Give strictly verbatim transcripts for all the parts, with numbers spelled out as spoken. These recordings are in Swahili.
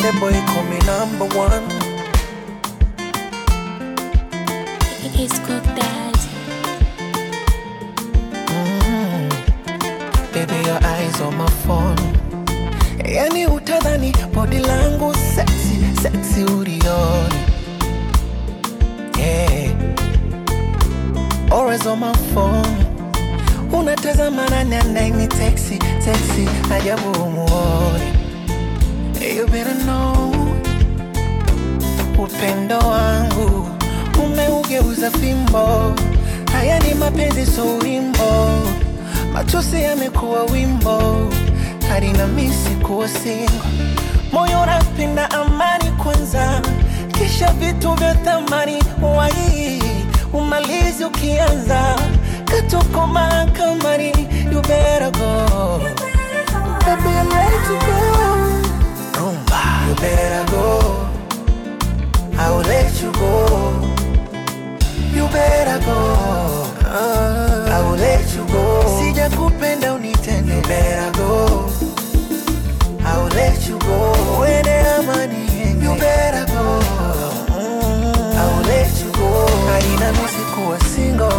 Konde boy call me number one. It's Cook Dad. mm. Baby, your eyes on my phone. Yani utadhani body langu sexy, sexy ulioni. Yeah. Always on my phone. Unatazama nani anaini texi, texi, ajabu umuoni. You better know, upendo wangu umeugeuza fimbo. Haya ni mapenzi so wimbo, machozi yamekuwa wimbo, hadi na misi kuwa single. Moyo unapenda amani kwanza, kisha vitu vya thamani wai umalizi ukianza katuko mahakamani. You better go, baby, I'm ready to go. Rumba, you better go, I will let you go. You better go, uh, I will let you go. Sija kupenda unitende. You better go, I will let you go. Wene amani henge. You better go, mm, I will let you go. Haina misi kuwa single.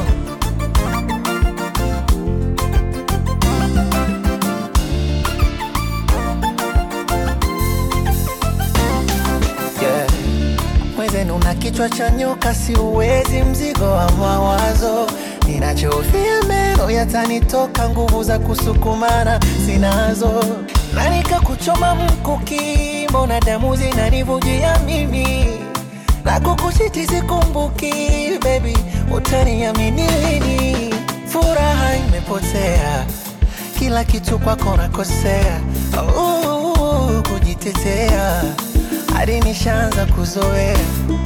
Yeah. Mwezenu una kichwa cha nyoka, si uwezi mzigo wa mawazo. Ninachofia meno yatanitoka, nguvu za kusukumana sinazo. Na nikakuchoma mkuki, mbona damu zinanivujia mimi. Na kukuchiti sikumbuki, baby, utaniamini lini. Furaha imepotea, kila kitu kwako nakosea. uh, Kujitetea hadi nishaanza kuzoea.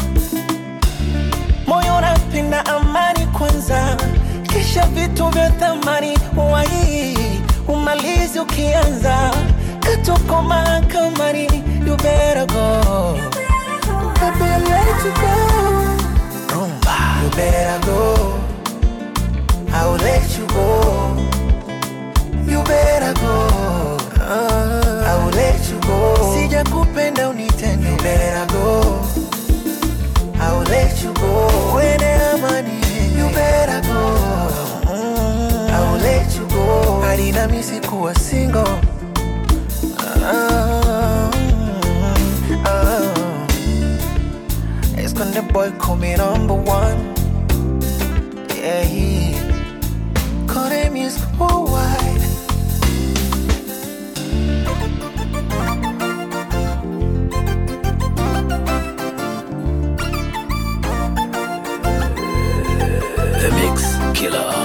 Moyo unapenda amani kwanza, kisha vitu vya thamani wai umalizi ukianza katuko mahakamani. You better go, baby, I'm ready to go. Rumba, you better go, I will let you go. You better go, uh, I will let you go. Sija kupenda unitende. You better go, I will let you go. Wene amani henge. You better go, mm, I will let you go. Hadi na misi kuwa single. uh, uh. It's Konde boy call me number one. Yeah, he Konde music worldwide. The Mix Killer.